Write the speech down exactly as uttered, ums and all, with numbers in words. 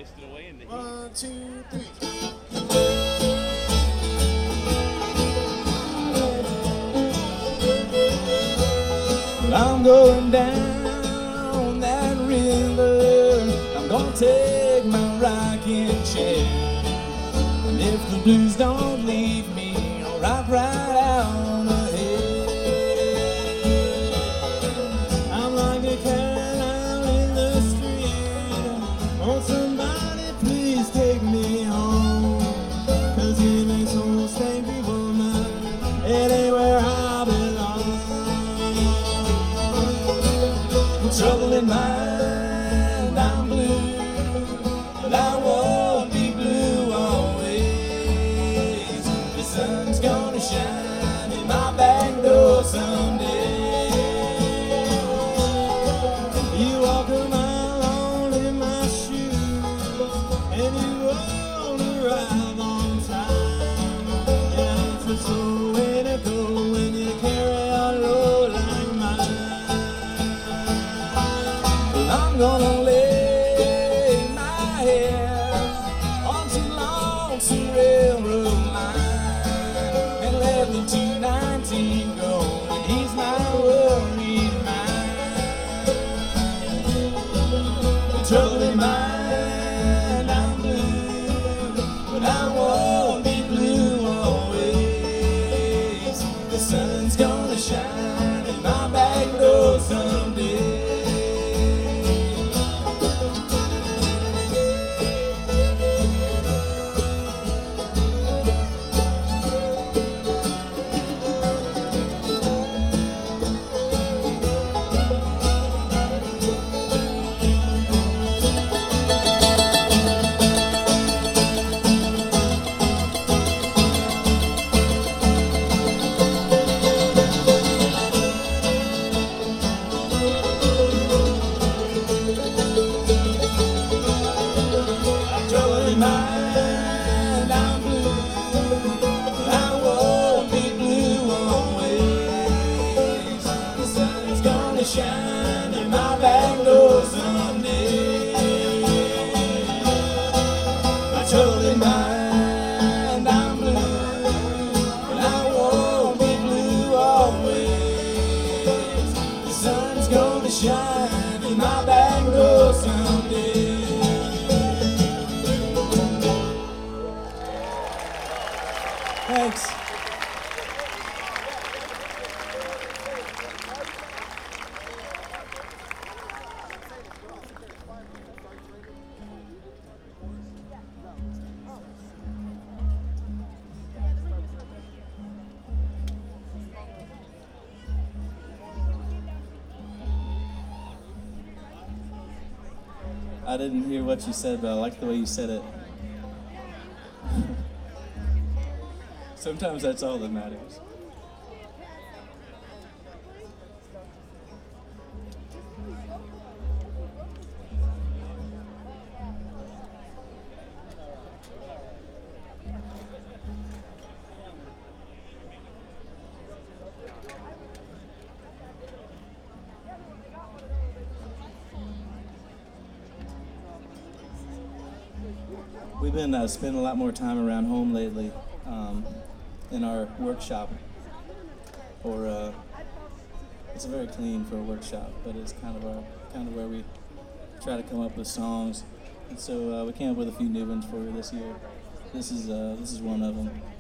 One, two, three. I'm going down that river. I'm gonna take my rocking chair. And if the blues don't leave me, I'll rock right out ahead. I'm like a cat out in the street. Won't somebody please take me home? Cause in this old stanky woman, it ain't where I belong. Trouble in mind, I'm blue, but I won't be blue always. The sun's gonna shine in my back door someday. You walk a mile on in my shoes, and you won't arrive on time. Yeah, it's a slow way to go when you carry a load like mine. I'm gonna lay my head on two long railroad line and let the two nineteen go and ease my worried mind. The trouble in mind, I'm blue, but I won't be blue always. The sun's gonna shine in my back door someday. Mind, I'm blue, but I won't be blue always. The sun's gonna shine in my back door someday. My trouble in mind, I'm blue, but I won't be blue always. The sun's gonna shine in my back door someday. Thanks. I didn't hear what you said, but I like the way you said it. Sometimes that's all that matters. We've been uh, spending a lot more time around home lately. Um, in our workshop, or uh, it's very clean for a workshop, but it's kind of our kind of where we try to come up with songs, and so uh, we came up with a few new ones for you this year. This is uh, this is one of them.